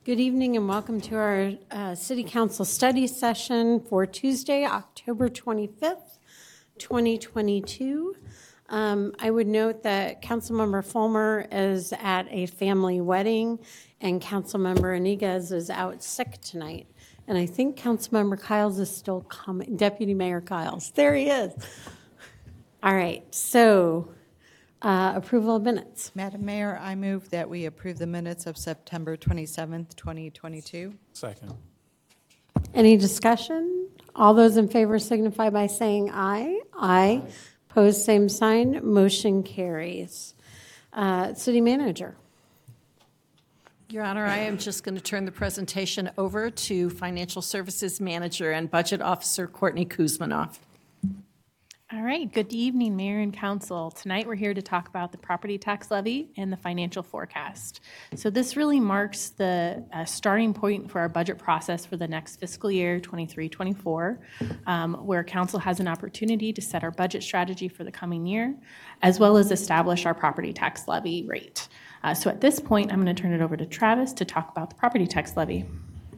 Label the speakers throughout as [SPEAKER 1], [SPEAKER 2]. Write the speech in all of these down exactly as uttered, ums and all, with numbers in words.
[SPEAKER 1] Good evening and welcome to our uh, City Council study session for Tuesday, October twenty-fifth, twenty twenty-two. Um, I would note that Councilmember Fulmer is at a family wedding and Councilmember Iniguez is out sick tonight. And I think Councilmember Kiles is still coming, Deputy Mayor Kiles. There he is. All right, so uh, approval of minutes.
[SPEAKER 2] Madam Mayor, I move that we approve the minutes of September twenty-seventh, twenty twenty-two.
[SPEAKER 3] Second.
[SPEAKER 1] Any discussion? All those in favor signify by saying aye. Aye. Aye. Opposed, same sign. Motion carries. Uh, City Manager.
[SPEAKER 4] Your Honor, I am just going to turn the presentation over to Financial Services Manager and Budget Officer Courtney Kuzmanoff.
[SPEAKER 5] All right, good evening, Mayor and Council. Tonight we're here to talk about the property tax levy and the financial forecast. So this really marks the uh, starting point for our budget process for the next fiscal year, twenty-three twenty-four, um, where Council has an opportunity to set our budget strategy for the coming year, as well as establish our property tax levy rate. Uh, so at this point, I'm going to turn it over to Travis to talk about the property tax levy.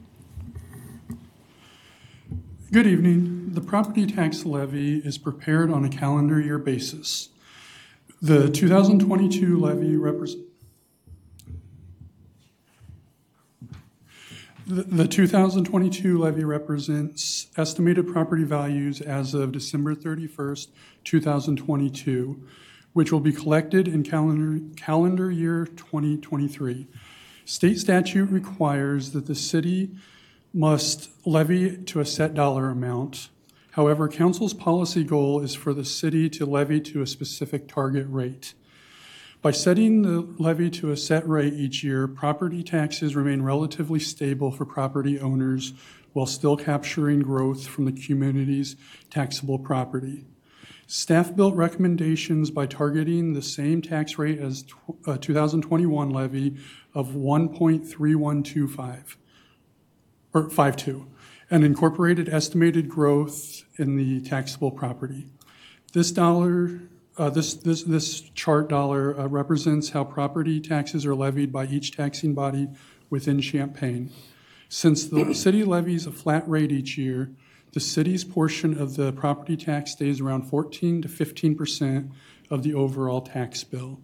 [SPEAKER 6] Good evening. The property tax levy is prepared on a calendar year basis. The two thousand twenty-two levy represents the, the two thousand twenty-two levy represents estimated property values as of December thirty-first, two thousand twenty-two, which will be collected in calendar calendar year twenty twenty-three. State statute requires that the city must levy to a set dollar amount. However, Council's policy goal is for the city to levy to a specific target rate. By setting the levy to a set rate each year, property taxes remain relatively stable for property owners while still capturing growth from the community's taxable property. Staff built recommendations by targeting the same tax rate as uh, two thousand twenty-one levy of one point three one two five. Or five two, and incorporated estimated growth in the taxable property. This dollar, uh, this this this chart dollar uh, represents how property taxes are levied by each taxing body within Champaign. Since the city levies a flat rate each year, the city's portion of the property tax stays around fourteen to fifteen percent of the overall tax bill.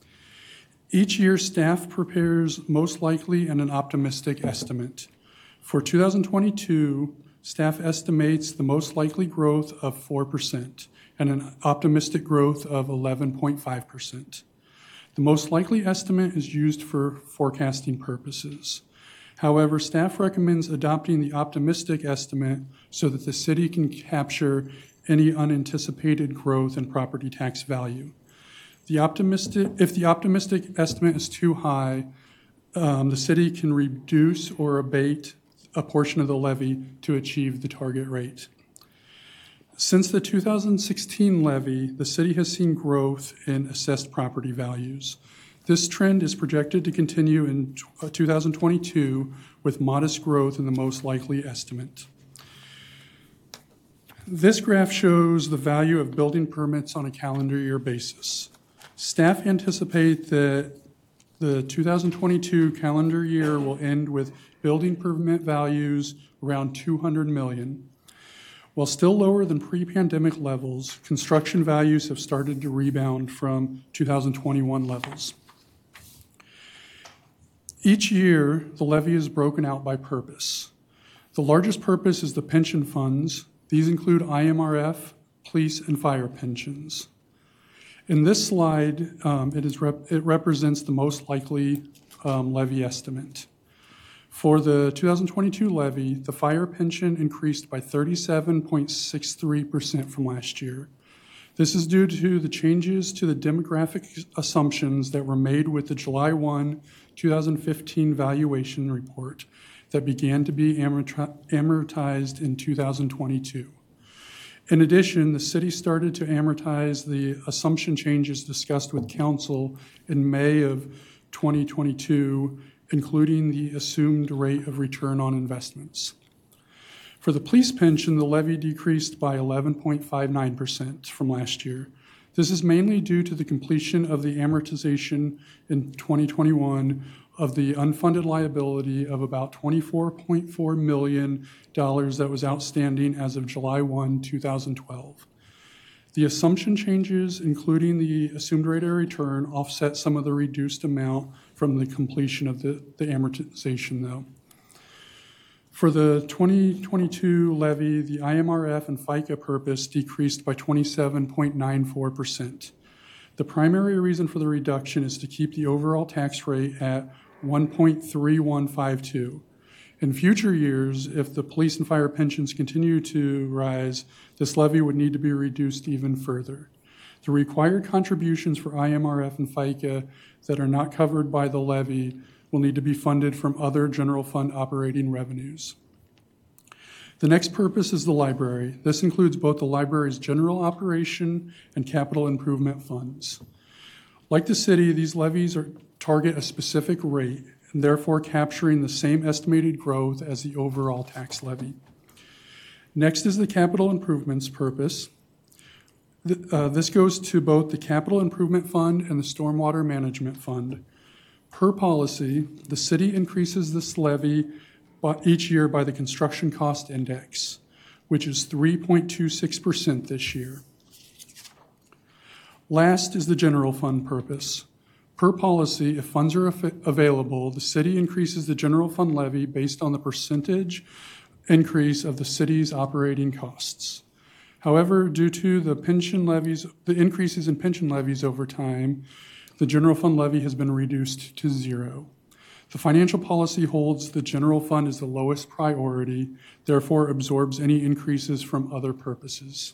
[SPEAKER 6] Each year, staff prepares most likely and an optimistic estimate. For two thousand twenty-two, staff estimates the most likely growth of four percent and an optimistic growth of eleven point five percent. The most likely estimate is used for forecasting purposes. However, staff recommends adopting the optimistic estimate so that the city can capture any unanticipated growth in property tax value. The optimistic, if the optimistic estimate is too high, um, the city can reduce or abate a portion of the levy to achieve the target rate. Since the two thousand sixteen levy, the city has seen growth in assessed property values. This trend is projected to continue in two thousand twenty-two with modest growth in the most likely estimate. This graph shows the value of building permits on a calendar year basis. Staff anticipate that the two thousand twenty-two calendar year will end with building permit values around two hundred million dollars. While still lower than pre-pandemic levels, construction values have started to rebound from two thousand twenty-one levels. Each year, the levy is broken out by purpose. The largest purpose is the pension funds. These include I M R F, police, and fire pensions. In this slide, um, it, is rep- it represents the most likely um, levy estimate. For the two thousand twenty-two levy, the fire pension increased by thirty-seven point six three percent from last year. This is due to the changes to the demographic assumptions that were made with the July first, two thousand fifteen valuation report that began to be amortized in two thousand twenty-two. In addition, the city started to amortize the assumption changes discussed with council in May of twenty twenty-two, including the assumed rate of return on investments. For the police pension, the levy decreased by eleven point five nine percent from last year. This is mainly due to the completion of the amortization in twenty twenty-one of the unfunded liability of about twenty-four point four million dollars that was outstanding as of July first, two thousand twelve. The assumption changes, including the assumed rate of return, offset some of the reduced amount from the completion of the, the amortization, though. For the twenty twenty-two levy, the I M R F and FICA purpose decreased by twenty-seven point nine four percent. The primary reason for the reduction is to keep the overall tax rate at one point three one five two. In future years, if the police and fire pensions continue to rise, this levy would need to be reduced even further. The required contributions for I M R F and FICA that are not covered by the levy will need to be funded from other general fund operating revenues. The next purpose is the library. This includes both the library's general operation and capital improvement funds. Like the city, these levies are, target a specific rate, and therefore capturing the same estimated growth as the overall tax levy. Next is the capital improvements purpose. The, uh, this goes to both the capital improvement fund and the stormwater management fund. Per policy, the city increases this levy each year by the construction cost index, which is three point two six percent this year. Last is the general fund purpose. Per policy, if funds are av- available, the city increases the general fund levy based on the percentage increase of the city's operating costs. However, due to the pension levies, the increases in pension levies over time, the general fund levy has been reduced to zero. The financial policy holds the general fund as the lowest priority, therefore absorbs any increases from other purposes.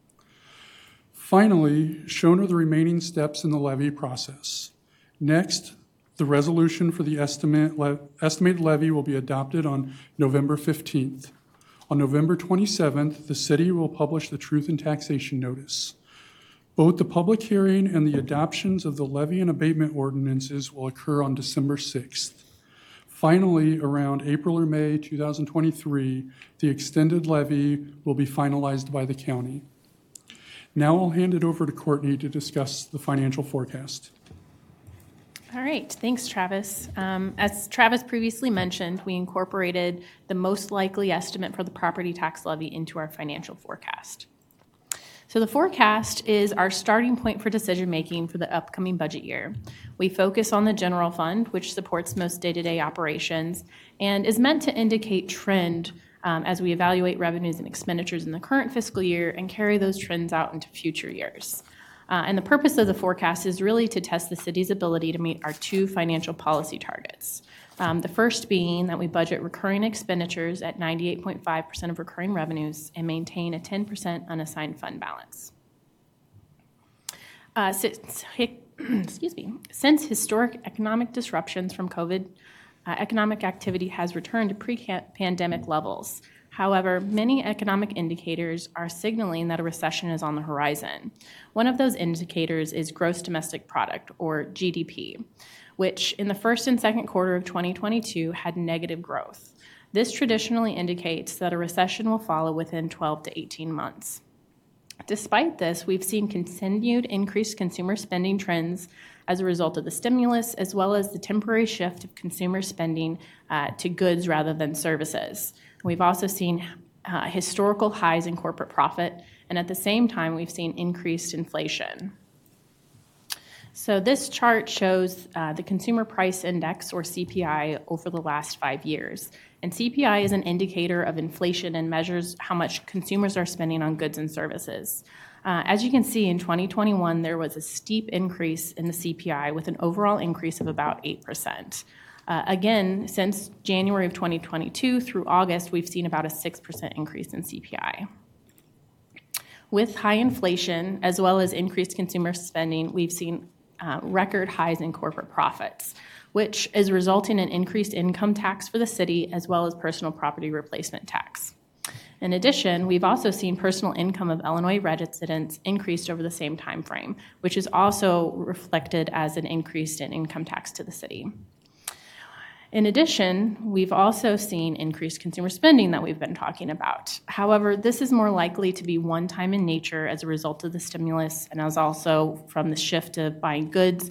[SPEAKER 6] Finally, shown are the remaining steps in the levy process. Next, the resolution for the estimate le- estimated levy will be adopted on November fifteenth. On November twenty-seventh, the city will publish the Truth in Taxation Notice. Both the public hearing and the adoptions of the levy and abatement ordinances will occur on December sixth. Finally, around April or May two thousand twenty-three, the extended levy will be finalized by the county. Now I'll hand it over to Courtney to discuss the financial forecast.
[SPEAKER 5] All right, thanks, Travis. Um, as Travis previously mentioned, we incorporated the most likely estimate for the property tax levy into our financial forecast. So the forecast is our starting point for decision-making for the upcoming budget year. We focus on the general fund, which supports most day-to-day operations, and is meant to indicate trend um, as we evaluate revenues and expenditures in the current fiscal year and carry those trends out into future years. Uh, and the purpose of the forecast is really to test the city's ability to meet our two financial policy targets. Um, the first being that we budget recurring expenditures at ninety-eight point five percent of recurring revenues and maintain a ten percent unassigned fund balance. Uh, since, excuse me, since historic economic disruptions from COVID, uh, economic activity has returned to pre-pandemic levels. However, many economic indicators are signaling that a recession is on the horizon. One of those indicators is gross domestic product, or G D P, which in the first and second quarter of twenty twenty-two had negative growth. This traditionally indicates that a recession will follow within twelve to eighteen months. Despite this, we've seen continued increased consumer spending trends as a result of the stimulus, as well as the temporary shift of consumer spending uh, to goods rather than services. We've also seen uh, historical highs in corporate profit, and at the same time, we've seen increased inflation. So this chart shows uh, the Consumer Price Index, or C P I, over the last five years. And C P I is an indicator of inflation and measures how much consumers are spending on goods and services. Uh, as you can see, in twenty twenty-one, there was a steep increase in the C P I with an overall increase of about eight percent. Uh, again, since January of twenty twenty-two through August, we've seen about a six percent increase in C P I. With high inflation, as well as increased consumer spending, we've seen uh, record highs in corporate profits, which is resulting in increased income tax for the city, as well as personal property replacement tax. In addition, we've also seen personal income of Illinois residents increased over the same time frame, which is also reflected as an increase in income tax to the city. In addition, we've also seen increased consumer spending that we've been talking about. However, this is more likely to be one-time in nature as a result of the stimulus and as also from the shift of buying goods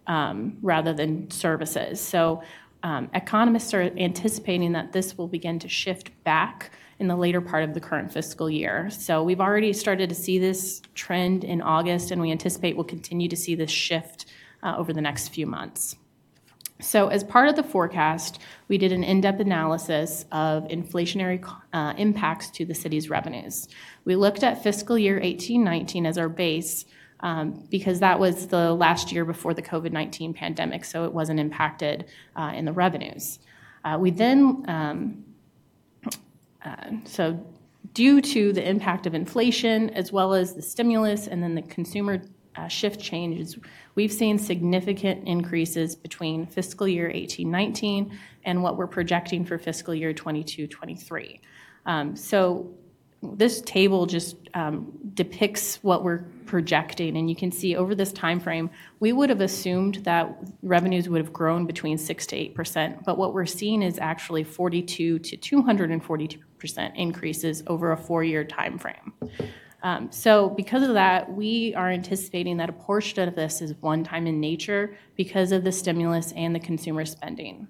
[SPEAKER 5] um, rather than services. So um, economists are anticipating that this will begin to shift back in the later part of the current fiscal year. So we've already started to see this trend in August, and we anticipate we'll continue to see this shift uh, over the next few months. So as part of the forecast, we did an in-depth analysis of inflationary uh, impacts to the city's revenues. We looked at fiscal year eighteen nineteen as our base um, because that was the last year before the COVID nineteen pandemic, so it wasn't impacted uh, in the revenues. Uh, we then, um, uh, so due to the impact of inflation as well as the stimulus and then the consumer uh, shift changes, we've seen significant increases between fiscal year eighteen nineteen and what we're projecting for fiscal year twenty-two twenty-three. Um, so this table just um, depicts what we're projecting, and you can see over this time frame, we would have assumed that revenues would have grown between six to eight percent, but what we're seeing is actually forty-two to two hundred forty-two percent increases over a four-year time frame. Um, so because of that, we are anticipating that a portion of this is one-time in nature because of the stimulus and the consumer spending.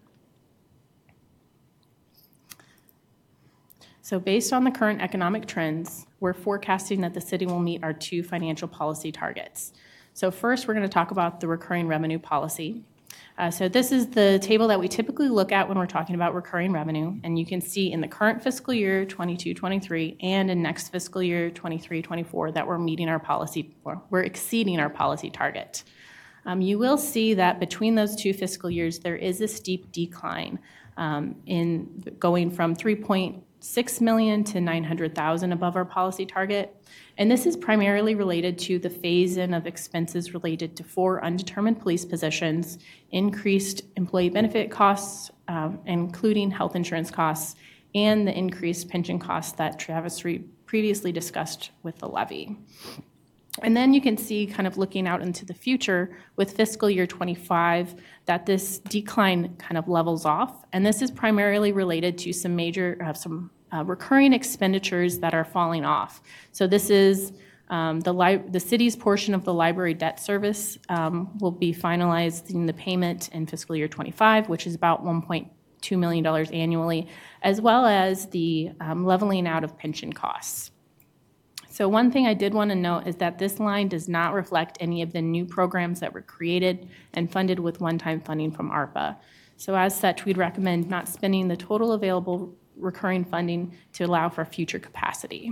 [SPEAKER 5] So based on the current economic trends, we're forecasting that the city will meet our two financial policy targets. So first, we're going to talk about the recurring revenue policy. Uh, so this is the table that we typically look at when we're talking about recurring revenue, and you can see in the current fiscal year twenty-two twenty-three and in next fiscal year twenty-three twenty-four that we're meeting our policy, or we're exceeding our policy target. Um, you will see that between those two fiscal years there is a steep decline um, in going from three point six million to nine hundred thousand above our policy target. And this is primarily related to the phase-in of expenses related to four undetermined police positions, increased employee benefit costs, um, including health insurance costs, and the increased pension costs that Travis previously discussed with the levy. And then you can see, kind of looking out into the future with fiscal year twenty-five, that this decline kind of levels off. And this is primarily related to some major, uh, some uh, recurring expenditures that are falling off. So this is um, the, li- the city's portion of the library debt service um, will be finalizing the payment in fiscal year twenty-five, which is about one point two million dollars annually, as well as the um, leveling out of pension costs. So one thing I did want to note is that this line does not reflect any of the new programs that were created and funded with one-time funding from ARPA. So as such, we'd recommend not spending the total available recurring funding to allow for future capacity.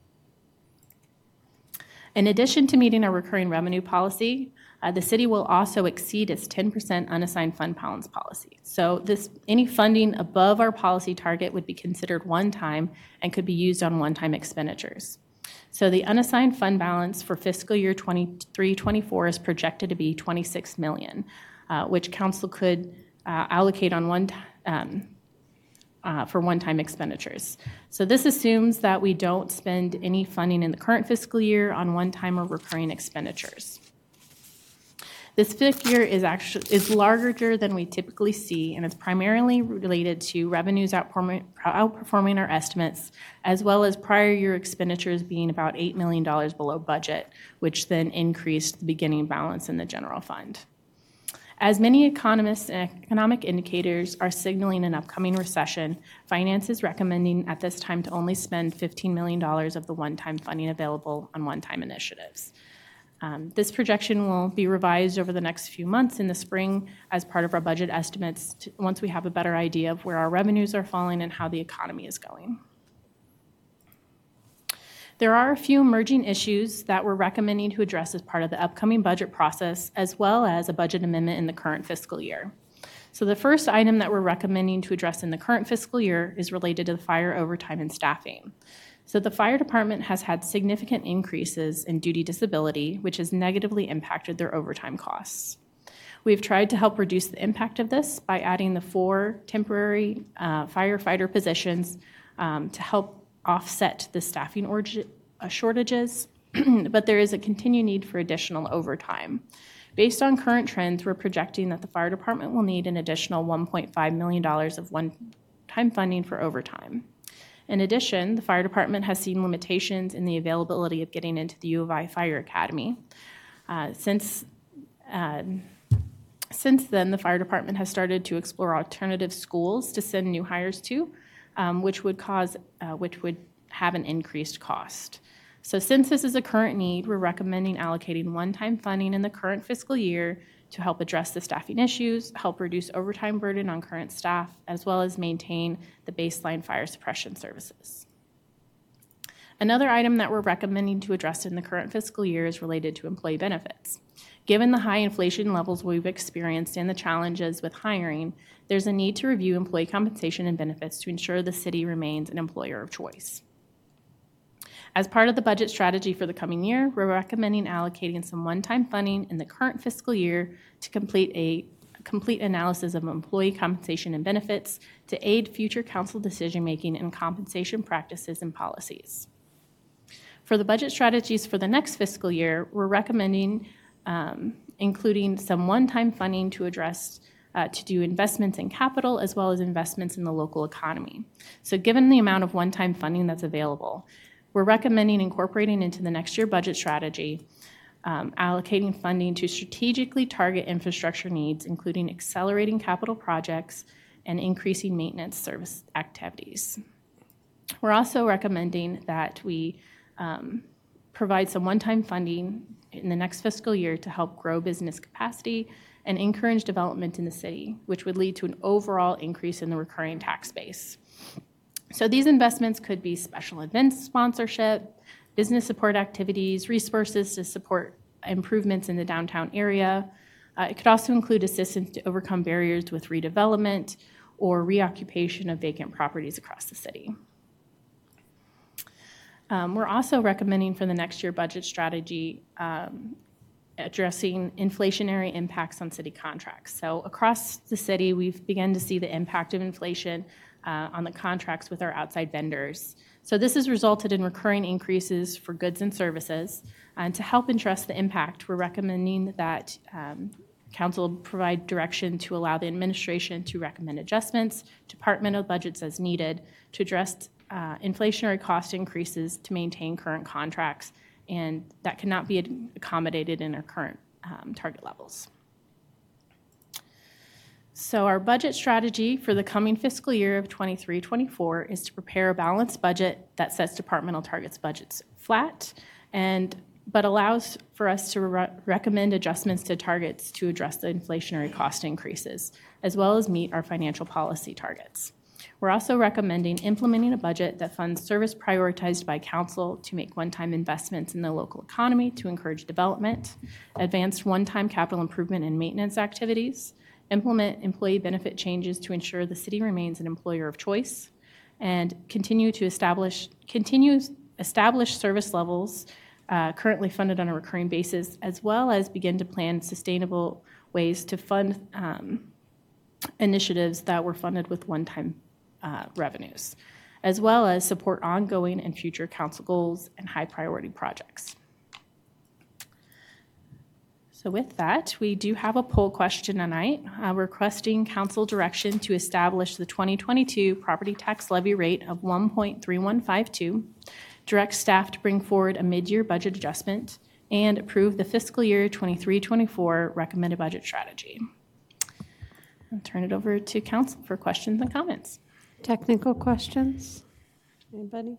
[SPEAKER 5] In addition to meeting our recurring revenue policy, uh, the city will also exceed its ten percent unassigned fund balance policy. So this, any funding above our policy target would be considered one-time and could be used on one-time expenditures. So the unassigned fund balance for fiscal year twenty-three twenty-four is projected to be twenty-six million dollars, uh, which council could uh, allocate on one um, uh, for one-time expenditures. So this assumes that we don't spend any funding in the current fiscal year on one-time or recurring expenditures. This figure is actually is larger than we typically see, and it's primarily related to revenues outperforming, outperforming our estimates, as well as prior year expenditures being about eight million dollars below budget, which then increased the beginning balance in the general fund. As many economists and economic indicators are signaling an upcoming recession, finance is recommending at this time to only spend fifteen million dollars of the one-time funding available on one-time initiatives. Um, this projection will be revised over the next few months in the spring as part of our budget estimates to, once we have a better idea of where our revenues are falling and how the economy is going. There are a few emerging issues that we're recommending to address as part of the upcoming budget process, as well as a budget amendment in the current fiscal year. So the first item that we're recommending to address in the current fiscal year is related to the fire overtime and staffing. So the fire department has had significant increases in duty disability, which has negatively impacted their overtime costs. We've tried to help reduce the impact of this by adding the four temporary uh, firefighter positions um, to help offset the staffing org- uh, shortages, but there is a continued need for additional overtime. Based on current trends, we're projecting that the fire department will need an additional one point five million dollars of one-time funding for overtime. In addition, the fire department has seen limitations in the availability of getting into the U of I Fire Academy. Uh, since uh, Since then, the fire department has started to explore alternative schools to send new hires to, um, which would cause, uh, which would have an increased cost. So since this is a current need, we're recommending allocating one-time funding in the current fiscal year to help address the staffing issues, help reduce overtime burden on current staff, as well as maintain the baseline fire suppression services. Another item that we're recommending to address in the current fiscal year is related to employee benefits. Given the high inflation levels we've experienced and the challenges with hiring, there's a need to review employee compensation and benefits to ensure the city remains an employer of choice. As part of the budget strategy for the coming year, we're recommending allocating some one-time funding in the current fiscal year to complete a complete analysis of employee compensation and benefits to aid future council decision-making and compensation practices and policies. For the budget strategies for the next fiscal year, we're recommending um, including some one-time funding to address uh, to do investments in capital as well as investments in the local economy. So given the amount of one-time funding that's available, we're recommending incorporating into the next year budget strategy, um, allocating funding to strategically target infrastructure needs, including accelerating capital projects and increasing maintenance service activities. We're also recommending that we um, provide some one-time funding in the next fiscal year to help grow business capacity and encourage development in the city, which would lead to an overall increase in the recurring tax base. So these investments could be special events sponsorship, business support activities, resources to support improvements in the downtown area. Uh, it could also include assistance to overcome barriers with redevelopment or reoccupation of vacant properties across the city. Um, we're also recommending for the next year budget strategy um, addressing inflationary impacts on city contracts. So across the city, we've begun to see the impact of inflation uh, on the contracts with our outside vendors. So this has resulted in recurring increases for goods and services. And to help address the impact, we're recommending that um, Council provide direction to allow the administration to recommend adjustments to departmental budgets as needed to address uh, inflationary cost increases to maintain current contracts, and that cannot be accommodated in our current um, target levels. So our budget strategy for the coming fiscal year of twenty-three twenty-four is to prepare a balanced budget that sets departmental targets budgets flat, and but allows for us to re- recommend adjustments to targets to address the inflationary cost increases, as well as meet our financial policy targets. We're also recommending implementing a budget that funds service prioritized by council to make one-time investments in the local economy to encourage development, advance one-time capital improvement and maintenance activities, implement employee benefit changes to ensure the city remains an employer of choice, and continue to establish continue establish service levels uh, currently funded on a recurring basis, as well as begin to plan sustainable ways to fund um, initiatives that were funded with one-time uh, revenues, as well as support ongoing and future council goals and high-priority projects. So with that, we do have a poll question tonight, uh, requesting council direction to establish the twenty twenty-two property tax levy rate of one point three one five two, direct staff to bring forward a mid-year budget adjustment, and approve the fiscal year twenty-three twenty-four recommended budget strategy. I'll turn it over to council for questions and comments.
[SPEAKER 1] Technical questions? Anybody?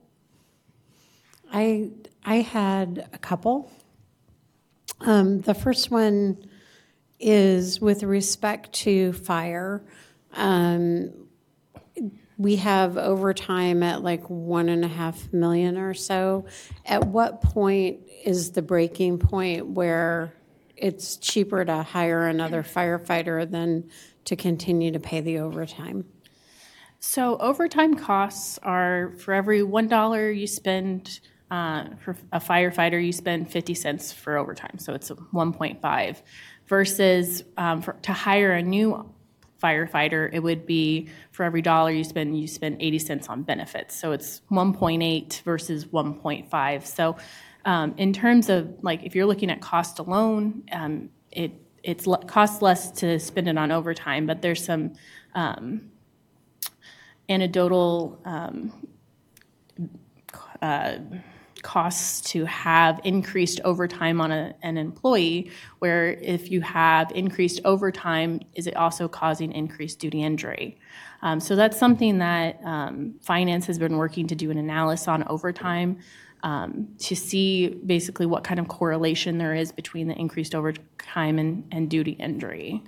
[SPEAKER 1] I, I had a couple. Um, the first one is with respect to fire. Um, we have overtime at like one and a half million or so. At what point is the breaking point where it's cheaper to hire another firefighter than to continue to pay the overtime?
[SPEAKER 5] So overtime costs are for every one dollar you spend uh, for a firefighter, you spend fifty cents for overtime. So it's one point five versus um, for, to hire a new firefighter, it would be for every dollar you spend, you spend eighty cents on benefits. So it's one point eight versus one point five. So um, in terms of like, if you're looking at cost alone, um, it it's le- costs less to spend it on overtime, but there's some um, anecdotal um, uh, costs to have increased overtime on a, an employee, where if you have increased overtime, is it also causing increased duty injury? Um, so that's something that um, finance has been working to do an analysis on overtime um, to see basically what kind of correlation there is between the increased overtime and, and duty injury.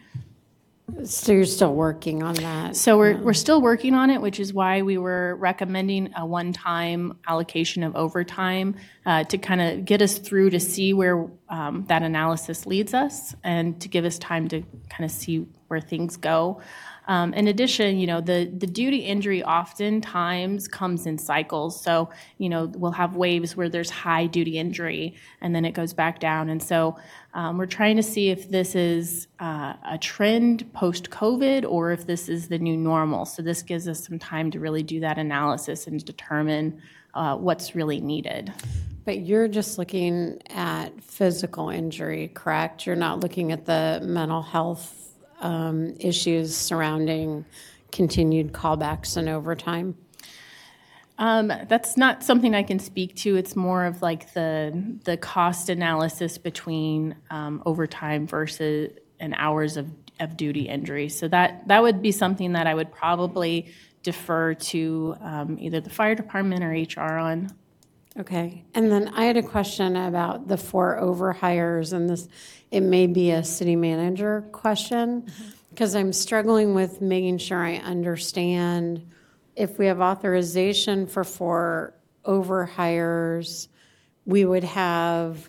[SPEAKER 1] So you're still working on that?
[SPEAKER 5] So we're, we're still working on it, which is why we were recommending a one-time allocation of overtime uh, to kind of get us through to see where um, that analysis leads us and to give us time to kind of see where things go. Um, in addition, you know, the, the duty injury oftentimes comes in cycles. So, you know, we'll have waves where there's high duty injury and then it goes back down. And so um, we're trying to see if this is uh, a trend post-COVID or if this is the new normal. So this gives us some time to really do that analysis and determine uh, what's really needed.
[SPEAKER 1] But you're just looking at physical injury, correct? You're not looking at the mental health Um, issues surrounding continued callbacks and overtime?
[SPEAKER 5] Um, that's not something I can speak to. It's more of like the the cost analysis between um, overtime versus and hours of, of duty injury. So that that would be something that I would probably defer to um, either the fire department or H R on.
[SPEAKER 1] Okay, and then I had a question about the four overhires, and this, it may be a city manager question, because I'm struggling with making sure I understand if we have authorization for four overhires, we would have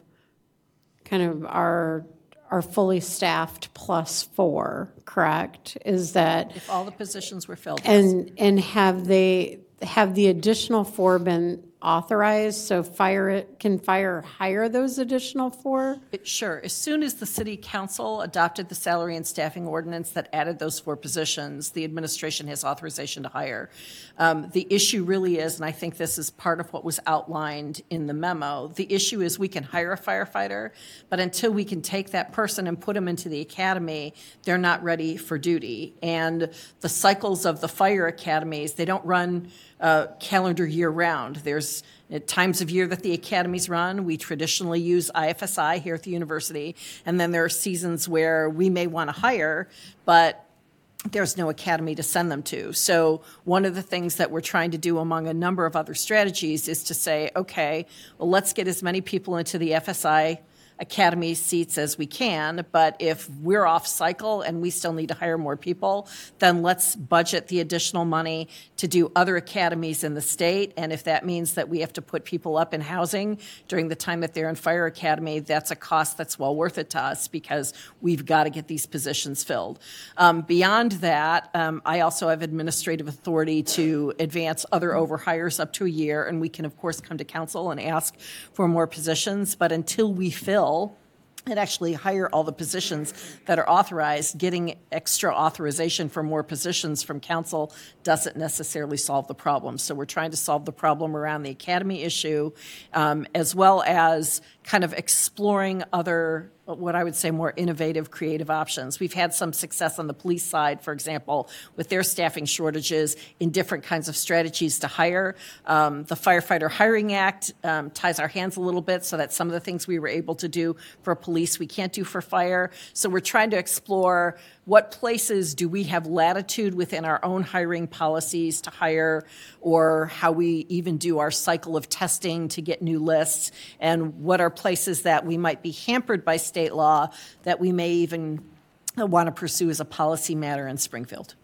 [SPEAKER 1] kind of our, our fully staffed plus four, correct? Is that?
[SPEAKER 4] If all the positions were filled, yes.
[SPEAKER 1] And, and have they, have the additional four been authorized, so fire can fire hire those additional four?
[SPEAKER 4] It- Sure. As soon as the city council adopted the salary and staffing ordinance that added those four positions, the administration has authorization to hire. Um, the issue really is, and I think this is part of what was outlined in the memo, the issue is we can hire a firefighter, but until we can take that person and put them into the academy, they're not ready for duty. And the cycles of the fire academies, they don't run uh, calendar year round. There's at times of year that the academies run. We traditionally use I F S I here at the university, and then there are seasons where we may want to hire, but there's no academy to send them to. So one of the things that we're trying to do among a number of other strategies is to say, okay, well, let's get as many people into the F S I academy seats as we can, but if we're off cycle and we still need to hire more people, then let's budget the additional money to do other academies in the state. And if that means that we have to put people up in housing during the time that they're in fire academy, that's a cost that's well worth it to us because we've got to get these positions filled. Um, beyond that, um, I also have administrative authority to advance other overhires up to a year, and we can, of course, come to council and ask for more positions, but until we fill and actually hire all the positions that are authorized, getting extra authorization for more positions from council doesn't necessarily solve the problem. So we're trying to solve the problem around the academy issue, um, as well as kind of exploring other, what I would say, more innovative, creative options. We've had some success on the police side, for example, with their staffing shortages in different kinds of strategies to hire. Um, the Firefighter Hiring Act um, ties our hands a little bit so that some of the things we were able to do for police we can't do for fire. So we're trying to explore what places do we have latitude within our own hiring policies to hire, or how we even do our cycle of testing to get new lists, and what are places that we might be hampered by state law that we may even want to pursue as a policy matter in Springfield.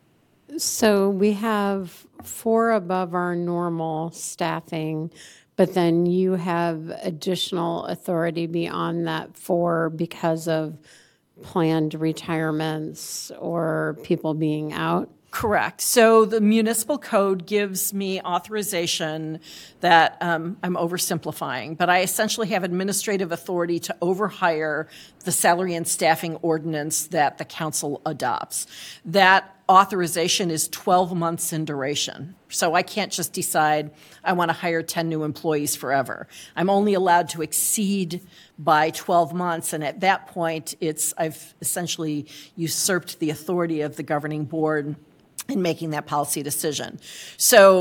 [SPEAKER 1] So we have four above our normal staffing, but then you have additional authority beyond that four because of planned retirements or people being out?
[SPEAKER 4] Correct. So the municipal code gives me authorization that um, I'm oversimplifying, but I essentially have administrative authority to overhire the salary and staffing ordinance that the council adopts. That authorization is twelve months in duration. So I can't just decide I want to hire ten new employees forever. I'm only allowed to exceed by twelve months, and at that point, it's I've essentially usurped the authority of the governing board in making that policy decision. So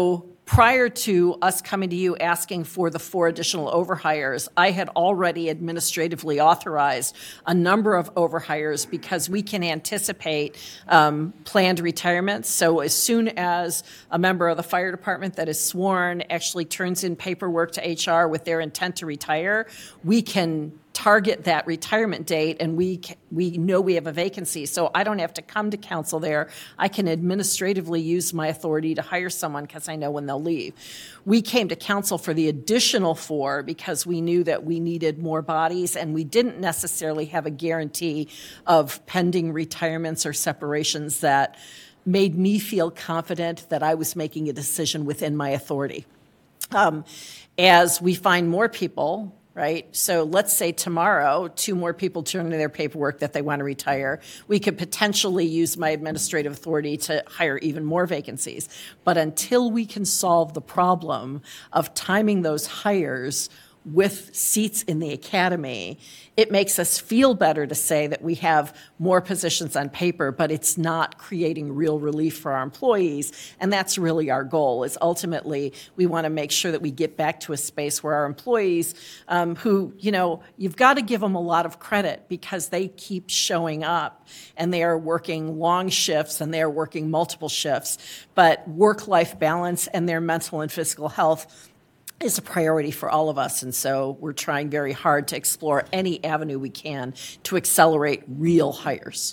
[SPEAKER 4] prior to us coming to you asking for the four additional overhires, I had already administratively authorized a number of overhires because we can anticipate um, planned retirements. So as soon as a member of the fire department that is sworn actually turns in paperwork to H R with their intent to retire, we can target that retirement date, and we ca- we know we have a vacancy. So I don't have to come to council there. I can administratively use my authority to hire someone because I know when they'll leave. We came to council for the additional four because we knew that we needed more bodies, and we didn't necessarily have a guarantee of pending retirements or separations that made me feel confident that I was making a decision within my authority. Um, as we find more people, right? So let's say tomorrow, two more people turn in their paperwork that they want to retire. We could potentially use my administrative authority to hire even more vacancies. But until we can solve the problem of timing those hires with seats in the academy, it makes us feel better to say that we have more positions on paper, but it's not creating real relief for our employees. And that's really our goal, is ultimately we want to make sure that we get back to a space where our employees um, who, you know, you've got to give them a lot of credit because they keep showing up and they are working long shifts and they are working multiple shifts, but work-life balance and their mental and physical health is a priority for all of us, and so we're trying very hard to explore any avenue we can to accelerate real hires.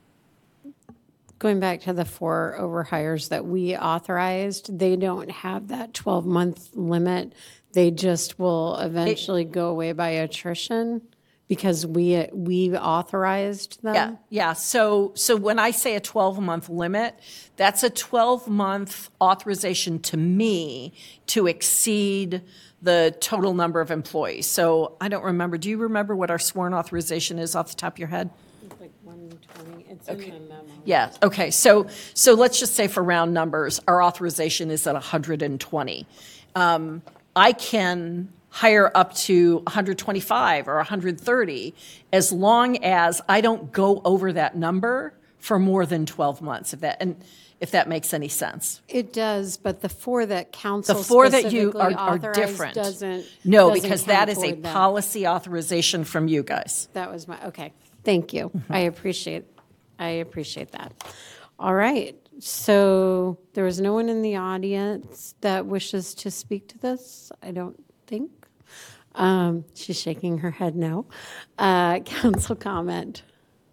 [SPEAKER 1] Going back to the four overhires that we authorized, they don't have that twelve-month limit. They just will eventually go away by attrition because we we authorized them.
[SPEAKER 4] Yeah, yeah. So, so when I say a twelve-month limit, that's a twelve-month authorization to me to exceed the total number of employees. So I don't remember. Do you remember what our sworn authorization is off the top of your head?
[SPEAKER 1] It's like one twenty. It's in the memo.
[SPEAKER 4] Yeah, okay. So, so let's just say for round numbers, our authorization is at one hundred twenty. Um, I can hire up to one hundred twenty-five or one hundred thirty as long as I don't go over that number for more than twelve months, if that, and if that makes any sense.
[SPEAKER 1] It does, but the four that
[SPEAKER 4] The
[SPEAKER 1] council
[SPEAKER 4] four that you
[SPEAKER 1] specifically
[SPEAKER 4] are, are
[SPEAKER 1] authorized
[SPEAKER 4] different.
[SPEAKER 1] doesn't.
[SPEAKER 4] No,
[SPEAKER 1] doesn't
[SPEAKER 4] because
[SPEAKER 1] count
[SPEAKER 4] that is a
[SPEAKER 1] toward that.
[SPEAKER 4] policy authorization from you guys.
[SPEAKER 1] That was my, okay, thank you. I appreciate, I appreciate that. All right, so there was no one in the audience that wishes to speak to this, I don't think. Um, She's shaking her head no. Uh, Council comment.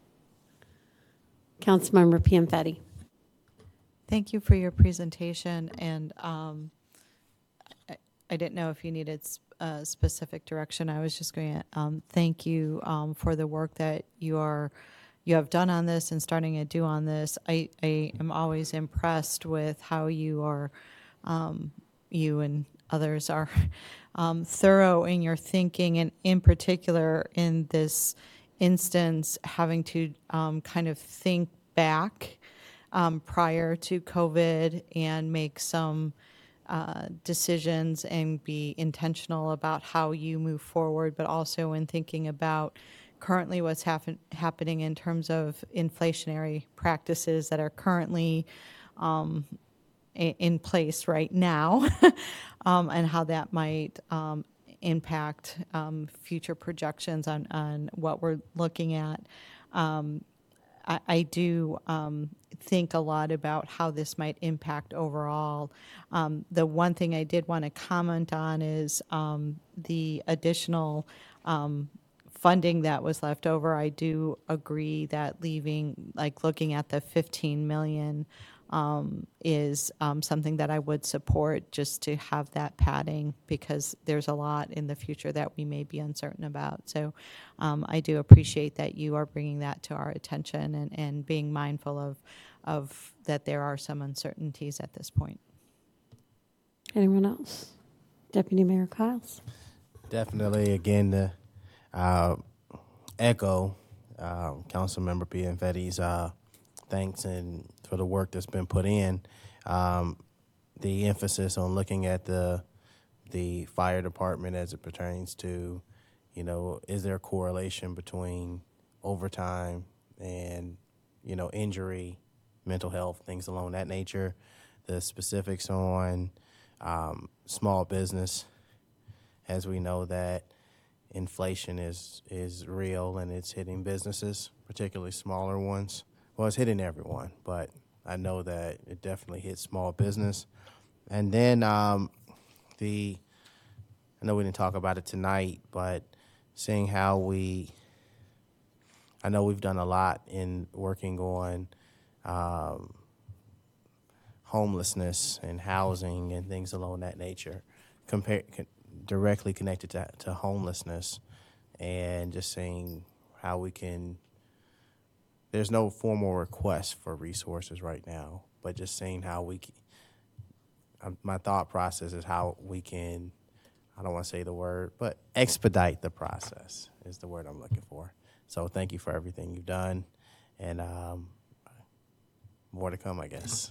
[SPEAKER 1] Councilmember Pianfetti.
[SPEAKER 2] Thank you for your presentation, and um, I, I didn't know if you needed s- uh, specific direction. I was just going to um, thank you um, for the work that you are you have done on this and starting to do on this. I, I am always impressed with how you are, um, you and others are um, thorough in your thinking, and in particular in this instance, having to um, kind of think back um, prior to COVID and make some uh, decisions and be intentional about how you move forward, but also in thinking about currently what's happen- happening in terms of inflationary practices that are currently um, i- in place right now, um, and how that might um, impact um, future projections on, on what we're looking at. Um, I, I do um, think a lot about how this might impact overall. Um, the one thing I did want to comment on is um, the additional um, funding that was left over. I do agree that leaving, like looking at the fifteen million um, is um, something that I would support, just to have that padding, because there's a lot in the future that we may be uncertain about. So um, I do appreciate that you are bringing that to our attention, and, and being mindful of, of that there are some uncertainties at this point.
[SPEAKER 1] Anyone else? Deputy Mayor Kyles.
[SPEAKER 3] Definitely, again, to uh, echo uh, Councilmember Pianfetti's uh, thanks and for the work that's been put in. Um, the emphasis on looking at the the fire department as it pertains to, you know, is there a correlation between overtime and, you know, injury, mental health, things along that nature. The specifics on um, small business, as we know that inflation is is real and it's hitting businesses, particularly smaller ones. Well, it's hitting everyone, but I know that it definitely hits small business. And then um, the, I know we didn't talk about it tonight, but seeing how we, I know we've done a lot in working on um, homelessness and housing and things along that nature, compare, con- directly connected to, to homelessness, and just seeing how we can, there's no formal request for resources right now, but just seeing how we, c- um, my thought process is how we can, I don't want to say the word, but expedite the process is the word I'm looking for. So thank you for everything you've done, and um, more to come, I guess.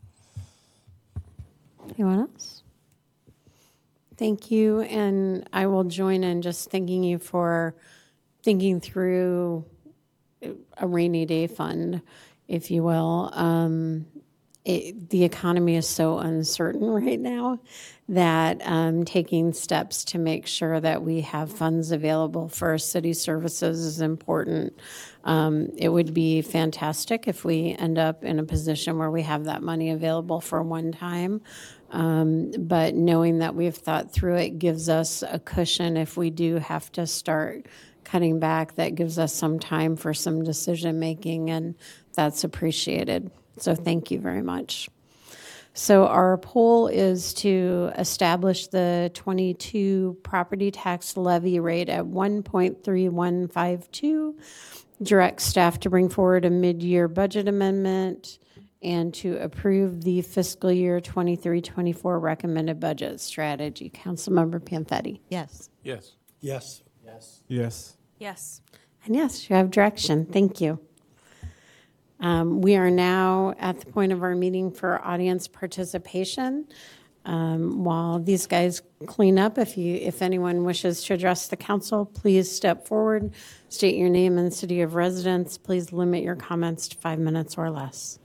[SPEAKER 1] Anyone else? Thank you, and I will join in just thanking you for thinking through a rainy day fund, if you will. Um, it, the economy is so uncertain right now that um, taking steps to make sure that we have funds available for city services is important. Um, it would be fantastic if we end up in a position where we have that money available for one time. Um, but knowing that we've thought through it gives us a cushion if we do have to start cutting back. That gives us some time for some decision making, and that's appreciated. So thank you very much. So our poll is to establish the twenty-two property tax levy rate at one point three one five two, direct staff to bring forward a mid-year budget amendment, and to approve the fiscal year twenty-three twenty-four recommended budget strategy. Councilmember Pianfetti.
[SPEAKER 2] Yes.
[SPEAKER 7] Yes.
[SPEAKER 8] Yes.
[SPEAKER 7] Yes.
[SPEAKER 5] Yes.
[SPEAKER 1] And yes, you have direction. Thank you. Um, we are now at the point of our meeting for audience participation. Um, while these guys clean up, if you, if anyone wishes to address the council, please step forward, state your name and city of residence. Please limit your comments to five minutes or less.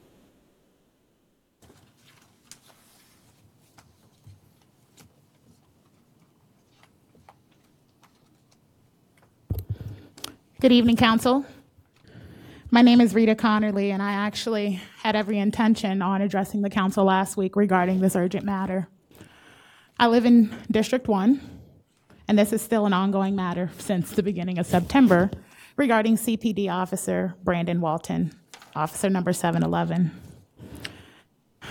[SPEAKER 9] Good evening, Council. My name is Rita Connerly, and I actually had every intention on addressing the Council last week regarding this urgent matter. I live in District one, and this is still an ongoing matter since the beginning of September regarding C P D Officer Brandon Walton, Officer number seven eleven. A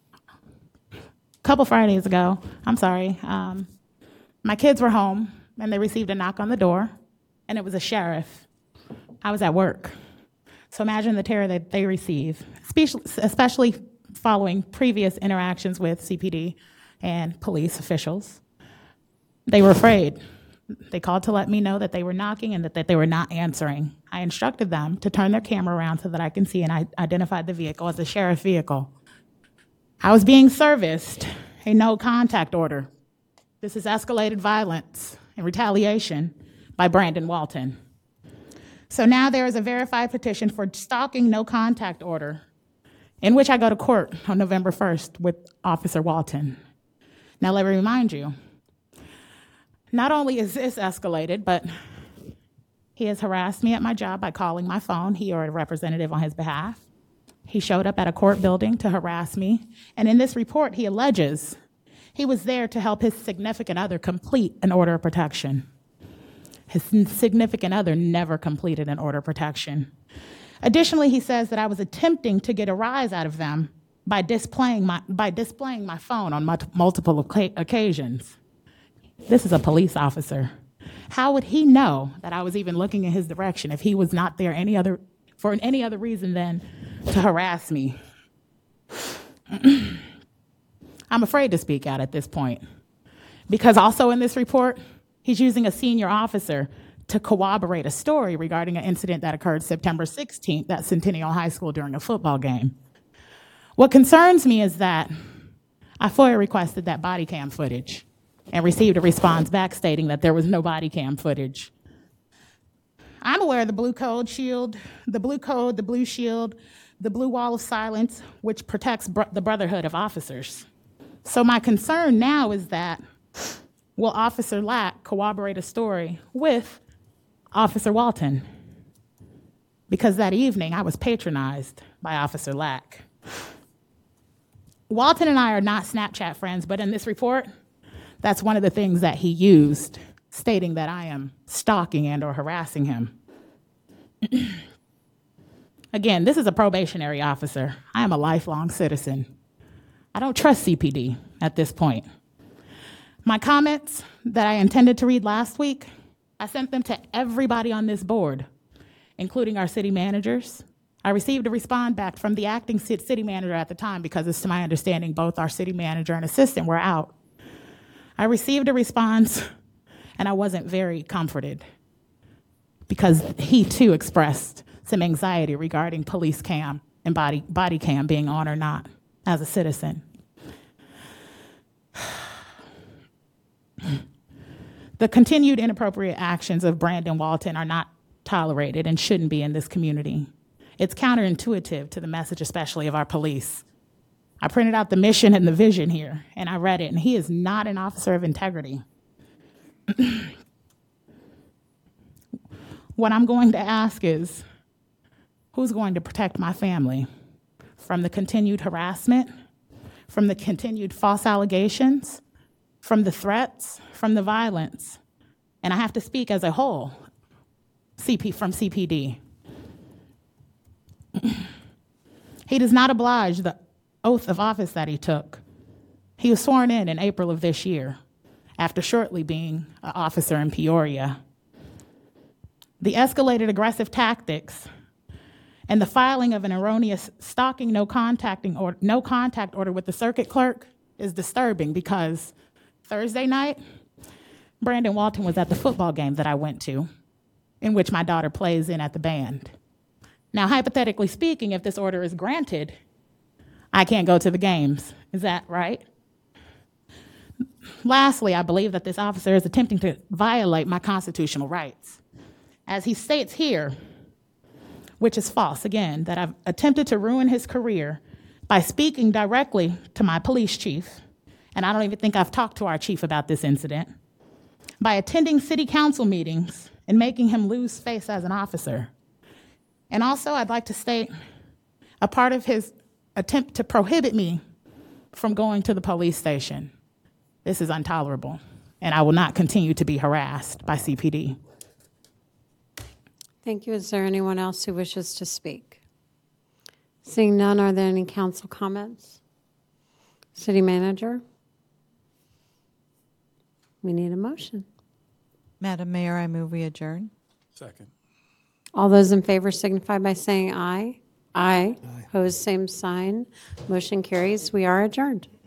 [SPEAKER 9] couple Fridays ago, I'm sorry, um, my kids were home, and they received a knock on the door, and it was a sheriff. I was at work. So imagine the terror that they receive, especially following previous interactions with C P D and police officials. They were afraid. They called to let me know that they were knocking and that, that they were not answering. I instructed them to turn their camera around so that I can see, and I identified the vehicle as a sheriff vehicle. I was being serviced a no contact order. This is escalated violence and retaliation by Brandon Walton. So now there is a verified petition for stalking no contact order in which I go to court on November first with Officer Walton. Now let me remind you, not only is this escalated, but he has harassed me at my job by calling my phone, he or a representative on his behalf. He showed up at a court building to harass me, and in this report he alleges he was there to help his significant other complete an order of protection. His significant other never completed an order of protection. Additionally, he says that I was attempting to get a rise out of them by displaying my, by displaying my phone on multiple occasions. This is a police officer. How would he know that I was even looking in his direction if he was not there any other, for any other reason than to harass me? I'm afraid to speak out at this point, because also in this report, he's using a senior officer to corroborate a story regarding an incident that occurred September sixteenth at Centennial High School during a football game. What concerns me is that I FOIA requested that body cam footage and received a response back stating that there was no body cam footage. I'm aware of the blue code shield, the blue code, the blue shield, the blue wall of silence, which protects br- the brotherhood of officers. So my concern now is that, will Officer Lack corroborate a story with Officer Walton? Because that evening I was patronized by Officer Lack. Walton and I are not Snapchat friends, but in this report, that's one of the things that he used, stating that I am stalking and or harassing him. Again, this is a probationary officer. I am a lifelong citizen. I don't trust C P D at this point. My comments that I intended to read last week, I sent them to everybody on this board, including our city managers. I received a response back from the acting city manager at the time because it's to my understanding both our city manager and assistant were out. I received a response and I wasn't very comforted because he too expressed some anxiety regarding police cam and body, body cam being on or not as a citizen. The continued inappropriate actions of Brandon Walton are not tolerated and shouldn't be in this community. It's counterintuitive to the message, especially of our police. I printed out the mission and the vision here, and I read it, and he is not an officer of integrity. What I'm going to ask is, who's going to protect my family from the continued harassment, from the continued false allegations, from the threats, from the violence? And I have to speak as a whole, C P from C P D. He does not oblige the oath of office that he took. He was sworn in in April of this year, after shortly being an officer in Peoria. The escalated aggressive tactics and the filing of an erroneous stalking no contacting or no contact order with the circuit clerk is disturbing because Thursday night, Brandon Walton was at the football game that I went to, in which my daughter plays in at the band. Now, hypothetically speaking, if this order is granted, I can't go to the games. Is that right? Lastly, I believe that this officer is attempting to violate my constitutional rights. As he states here, which is false, again, that I've attempted to ruin his career by speaking directly to my police chief, and I don't even think I've talked to our chief about this incident, by attending city council meetings and making him lose face as an officer. And also, I'd like to state a part of his attempt to prohibit me from going to the police station. This is intolerable, and I will not continue to be harassed by C P D.
[SPEAKER 1] Thank you. Is there anyone else who wishes to speak? Seeing none, are there any council comments? City manager? We need a motion.
[SPEAKER 2] Madam Mayor, I move we adjourn.
[SPEAKER 6] Second.
[SPEAKER 1] All those in favor signify by saying aye. Aye. Opposed, same sign. Motion carries. We are adjourned.